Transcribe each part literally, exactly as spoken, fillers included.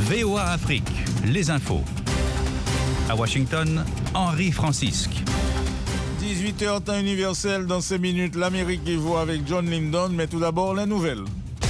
V O A Afrique, les infos. À Washington, Henri Francisque. dix-huit heures temps universel dans ces minutes, l'Amérique qui voit avec John Lyndon, mais tout d'abord la nouvelle.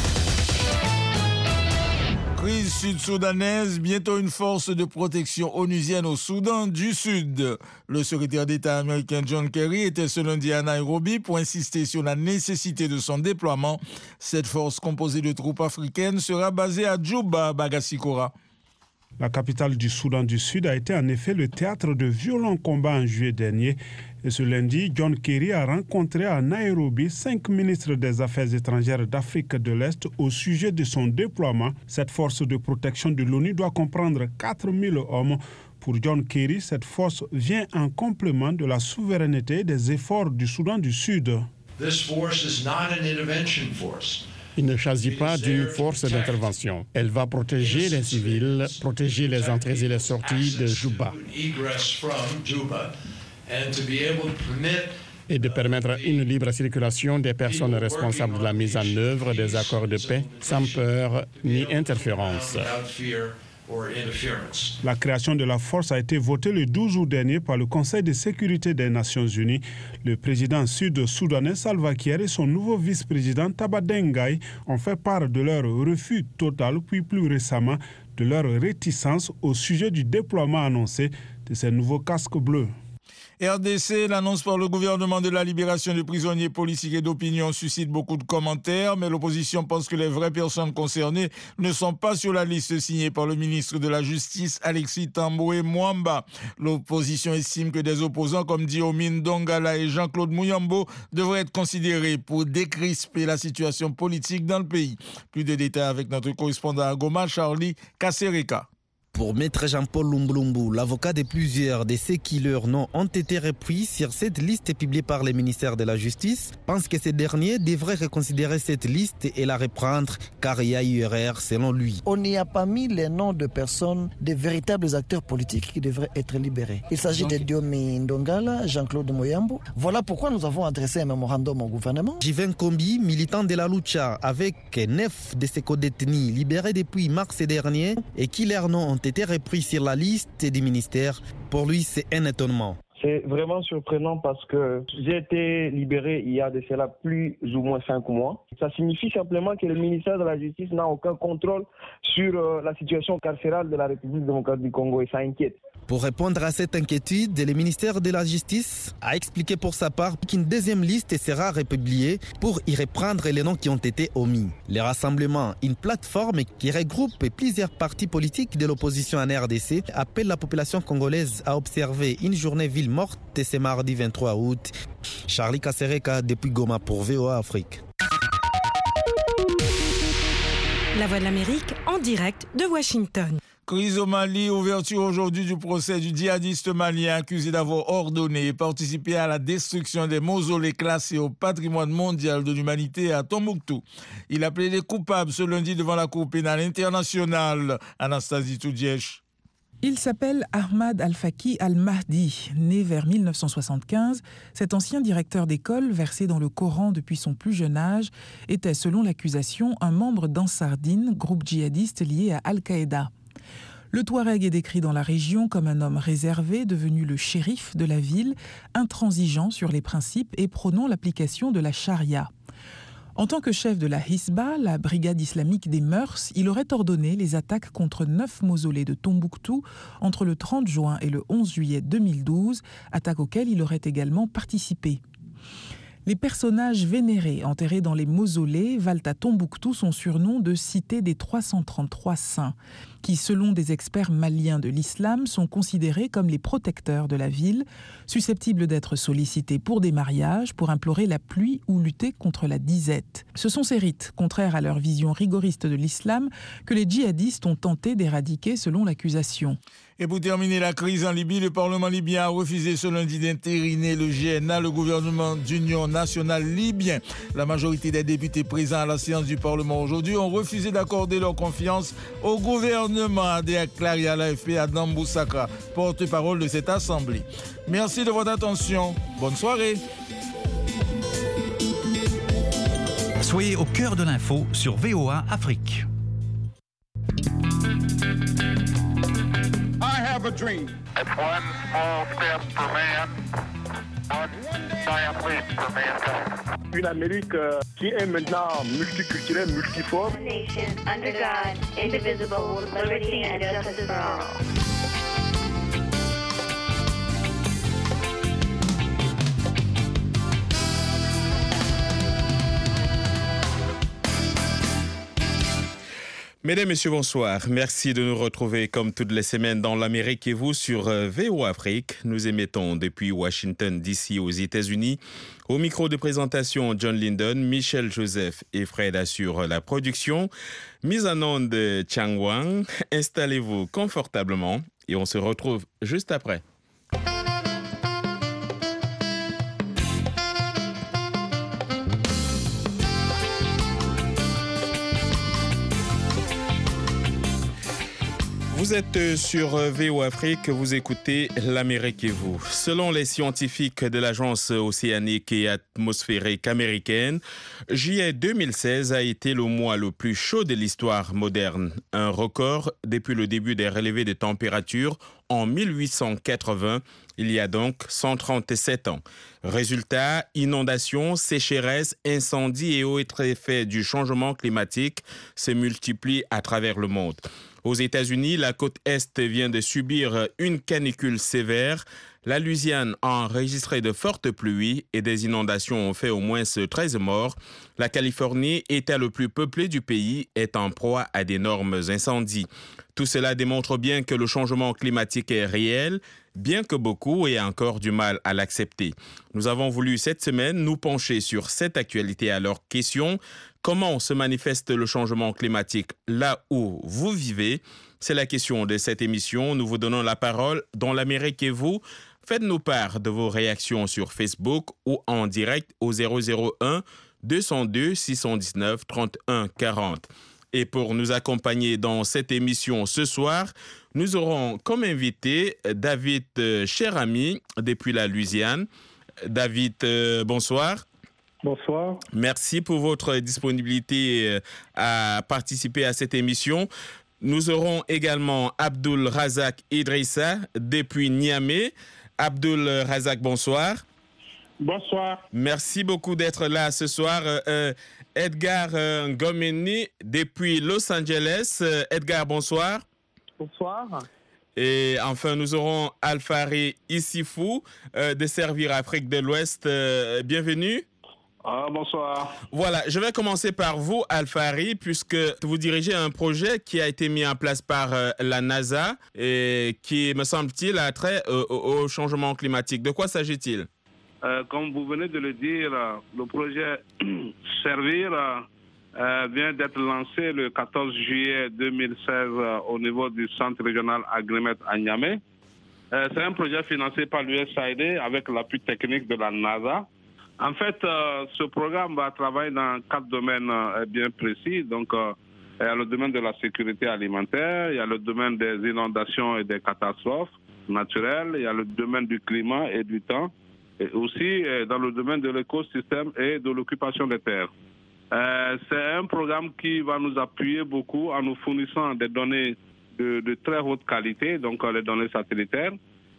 Crise sud-soudanaise, bientôt une force de protection onusienne au Soudan du Sud. Le secrétaire d'État américain John Kerry était ce lundi à Nairobi pour insister sur la nécessité de son déploiement. Cette force composée de troupes africaines sera basée à Djouba, Bagassikora. La capitale du Soudan du Sud a été en effet le théâtre de violents combats en juillet dernier. Et ce lundi, John Kerry a rencontré à Nairobi cinq ministres des Affaires étrangères d'Afrique de l'Est au sujet de son déploiement. Cette force de protection de l'ONU doit comprendre quatre mille hommes. Pour John Kerry, cette force vient en complément de la souveraineté des efforts du Soudan du Sud. This force is not an intervention force. Il ne s'agit pas d'une force d'intervention. Elle va protéger les civils, protéger les entrées et les sorties de Djouba et de permettre une libre circulation des personnes responsables de la mise en œuvre des accords de paix sans peur ni interférence. La création de la force a été votée le douze août dernier par le Conseil de sécurité des Nations Unies. Le président sud-soudanais Salva Kiir et son nouveau vice-président Taba Dengai ont fait part de leur refus total, puis plus récemment de leur réticence au sujet du déploiement annoncé de ces nouveaux casques bleus. R D C, l'annonce par le gouvernement de la libération de prisonniers politiques et d'opinion suscite beaucoup de commentaires, mais l'opposition pense que les vraies personnes concernées ne sont pas sur la liste signée par le ministre de la Justice, Alexis Tamboué Mwamba. L'opposition estime que des opposants comme Diomin Dongala et Jean-Claude Mouyambo devraient être considérés pour décrisper la situation politique dans le pays. Plus de détails avec notre correspondant à Goma, Charlie Kasereka. Pour Maître Jean-Paul Lumbulumbu, l'avocat de plusieurs de ceux qui leurs noms ont été repris sur cette liste publiée par le ministère de la Justice, pense que ces derniers devraient reconsidérer cette liste et la reprendre car il y a eu erreur selon lui. On n'y a pas mis les noms de personnes, de véritables acteurs politiques qui devraient être libérés. Il s'agit de Diomi Ndongala, Jean-Claude Moyambo. Voilà pourquoi nous avons adressé un mémorandum au gouvernement. Jiven Kombi, militant de la Lucha, avec neuf de ses co-détenus libérés depuis mars dernier et qui leurs noms ont été repris sur la liste du ministère. Pour lui, c'est un étonnement. C'est vraiment surprenant parce que j'ai été libéré il y a de cela plus ou moins cinq mois. Ça signifie simplement que le ministère de la Justice n'a aucun contrôle sur euh, la situation carcérale de la République démocratique du Congo et ça inquiète. Pour répondre à cette inquiétude, le ministère de la Justice a expliqué pour sa part qu'une deuxième liste sera republiée pour y reprendre les noms qui ont été omis. Le rassemblement, une plateforme qui regroupe plusieurs partis politiques de l'opposition en R D C, appelle la population congolaise à observer une journée ville morte ce mardi vingt-trois août. Charlie Kasereka depuis Goma pour V O A Afrique. La Voix de l'Amérique en direct de Washington. Crise au Mali, ouverture aujourd'hui du procès du djihadiste malien accusé d'avoir ordonné et participé à la destruction des mausolées classés au patrimoine mondial de l'humanité à Tombouctou. Il a plaidé coupable ce lundi devant la Cour pénale internationale. Anastasie Toudièche. Il s'appelle Ahmad Al-Faki Al-Mahdi. Né vers mille neuf cent soixante-quinze, cet ancien directeur d'école, versé dans le Coran depuis son plus jeune âge, était, selon l'accusation, un membre d'Ansar-Din, groupe djihadiste lié à Al-Qaïda. Le Touareg est décrit dans la région comme un homme réservé, devenu le shérif de la ville, intransigeant sur les principes et prônant l'application de la charia. En tant que chef de la Hisba, la brigade islamique des mœurs, il aurait ordonné les attaques contre neuf mausolées de Tombouctou entre le trente juin et le onze juillet deux mille douze, attaques auxquelles il aurait également participé. Les personnages vénérés enterrés dans les mausolées valent à Tombouctou son surnom de cité des trois cent trente-trois saints, qui, selon des experts maliens de l'islam, sont considérés comme les protecteurs de la ville, susceptibles d'être sollicités pour des mariages, pour implorer la pluie ou lutter contre la disette. Ce sont ces rites, contraires à leur vision rigoriste de l'islam, que les djihadistes ont tenté d'éradiquer selon l'accusation. Et pour terminer la crise en Libye, le Parlement libyen a refusé ce lundi d'entériner le G N A, le gouvernement d'union nationale libyen. La majorité des députés présents à la séance du Parlement aujourd'hui ont refusé d'accorder leur confiance au gouvernement, a déclaré à l'A F P Adam Boussaka, porte-parole de cette assemblée. Merci de votre attention. Bonne soirée. Soyez au cœur de l'info sur V O A Afrique. I have a dream. It's one small step for man, one giant leap for mankind. Une Amérique euh, qui est maintenant multiculturelle, multiforme. One nation, under God, indivisible, with liberty and justice for all. Mesdames, Messieurs, bonsoir. Merci de nous retrouver comme toutes les semaines dans l'Amérique et vous sur V O Afrique. Nous émettons depuis Washington, D C aux États-Unis. Au micro de présentation, John Linden, Michel Joseph et Fred assurent la production. Mise en onde de Chang Wang. Installez-vous confortablement et on se retrouve juste après. Vous êtes sur V O Afrique, vous écoutez l'Amérique et vous. Selon les scientifiques de l'Agence océanique et atmosphérique américaine, juillet deux mille seize a été le mois le plus chaud de l'histoire moderne. Un record depuis le début des relevés de température en mille huit cent quatre-vingts, il y a donc cent trente-sept ans. Résultat, inondations, sécheresses, incendies et autres effets du changement climatique se multiplient à travers le monde. Aux États-Unis, la côte Est vient de subir une canicule sévère. La Louisiane a enregistré de fortes pluies et des inondations ont fait au moins treize morts. La Californie, État le plus peuplé du pays, est en proie à d'énormes incendies. Tout cela démontre bien que le changement climatique est réel, bien que beaucoup aient encore du mal à l'accepter. Nous avons voulu cette semaine nous pencher sur cette actualité à leurs questions. Comment se manifeste le changement climatique là où vous vivez? C'est la question de cette émission. Nous vous donnons la parole dans l'Amérique et vous. Faites-nous part de vos réactions sur Facebook ou en direct au zéro zéro un deux zéro deux six un neuf trente et un quarante. Et pour nous accompagner dans cette émission ce soir, nous aurons comme invité David Cherami depuis la Louisiane. David, euh, bonsoir. Bonsoir. Merci pour votre disponibilité à participer à cette émission. Nous aurons également Abdul Razak Idrissa depuis Niamey. Abdul Razak, bonsoir. Bonsoir. Merci beaucoup d'être là ce soir. Euh, Edgar euh, Ngomeni depuis Los Angeles. Euh, Edgar, bonsoir. Bonsoir. Et enfin, nous aurons Alfari Issifou euh, de Servir Afrique de l'Ouest. Euh, bienvenue. Ah, bonsoir. Voilà, je vais commencer par vous, Alfari, puisque vous dirigez un projet qui a été mis en place par euh, la NASA et qui, me semble-t-il, a trait euh, au changement climatique. De quoi s'agit-il? euh, Comme vous venez de le dire, le projet Servir euh, vient d'être lancé le quatorze juillet deux mille seize euh, au niveau du centre régional Agrimet à Niamey. Euh, C'est un projet financé par l'U S A I D avec l'appui technique de la NASA. En fait, euh, ce programme va travailler dans quatre domaines euh, bien précis. Donc, euh, il y a le domaine de la sécurité alimentaire, il y a le domaine des inondations et des catastrophes naturelles, il y a le domaine du climat et du temps, et aussi euh, dans le domaine de l'écosystème et de l'occupation des terres. Euh, c'est un programme qui va nous appuyer beaucoup en nous fournissant des données de, de très haute qualité, donc euh, les données satellitaires,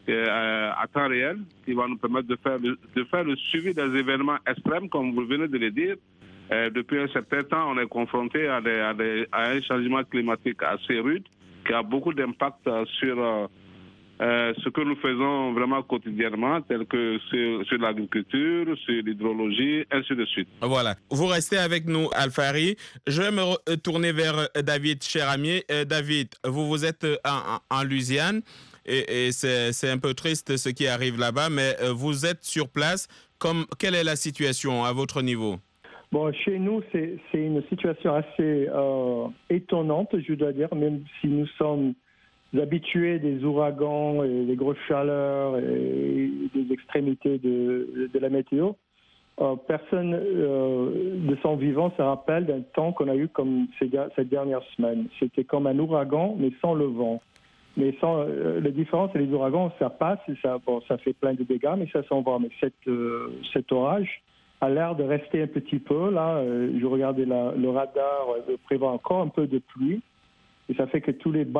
Euh, à temps réel, qui va nous permettre de faire, le, de faire le suivi des événements extrêmes, comme vous venez de le dire. Euh, depuis un certain temps, on est confronté à, des, à, des, à un changement climatique assez rude, qui a beaucoup d'impact sur euh, euh, ce que nous faisons vraiment quotidiennement, tel que sur, sur l'agriculture, sur l'hydrologie, ainsi de suite. Voilà. Vous restez avec nous, Alfari. Je vais me tourner vers David Cherami. Euh, David, vous, vous êtes en, en, en Louisiane. Et, et c'est, c'est un peu triste ce qui arrive là-bas, mais vous êtes sur place. Comme, quelle est la situation à votre niveau? Bon, chez nous, c'est, c'est une situation assez euh, étonnante, je dois dire, même si nous sommes habitués des ouragans et des grosses chaleurs et des extrémités de, de la météo. Euh, personne euh, de son vivant se rappelle d'un temps qu'on a eu comme ces, cette dernière semaine. C'était comme un ouragan, mais sans le vent. Mais sans, euh, la différence, c'est les ouragans, ça passe, et ça, bon, ça fait plein de dégâts, mais ça s'en va. Mais cette, euh, cet orage a l'air de rester un petit peu. Là, euh, je regardais la, le radar, euh, prévoit encore un peu de pluie. Et ça fait que tous les